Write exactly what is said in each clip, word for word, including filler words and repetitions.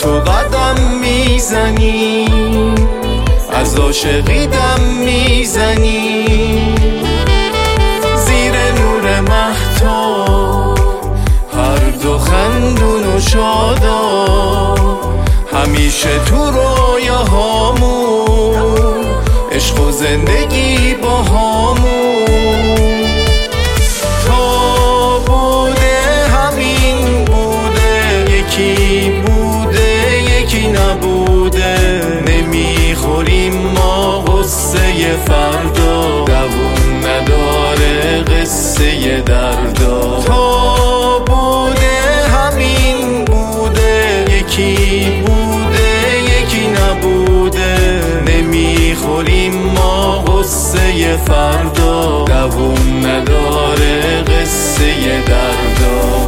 تو قدم میزنی، از عاشقی دم میزنی. زیر نور مهتاب هر دو خندون و شادا، همیشه تو رویاهامون عشق و زندگی با همون. تا بوده همین بوده، یکی بوده یکی نبوده. نمیخوریم ما غصه فردا، دووم نداره قصه دردا. تا بوده همین بوده، یکی بوده یکی نبوده. نمیخوریم ما غصه فردا، دووم نداره قصه دردا.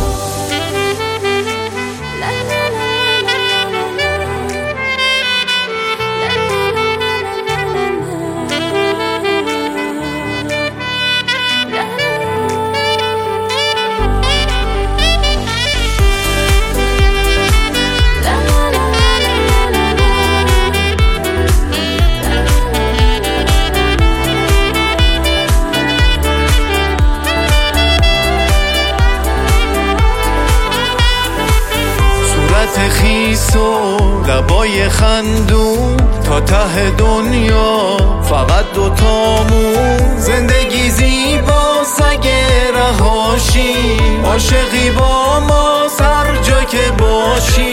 خیس و لبای خندون تا ته دنیا، فقط دوتامون. زندگی زیباست اگه رهاشی، عاشقی با ما هر جا که باشی.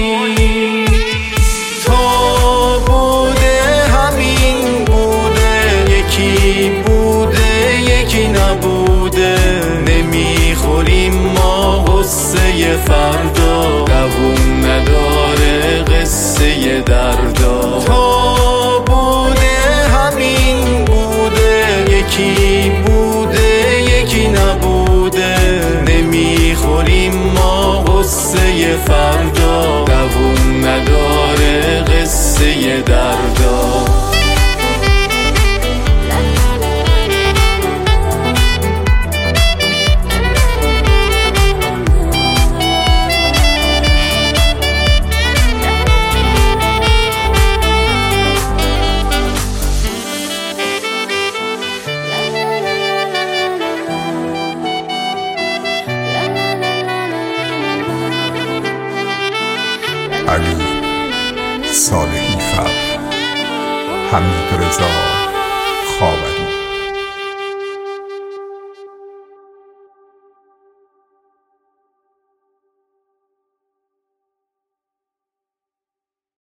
تا بوده همین بوده، یکی بوده یکی نبوده. نمیخوریم ما غصه فردا، دووم نداره قصه دردا. تا بوده همین بوده، یکی بوده یکی نبوده. نمیخوریم ما غصه فردا، دووم نداره قصه دردا. علی صالحی فر، حمید رضا خواب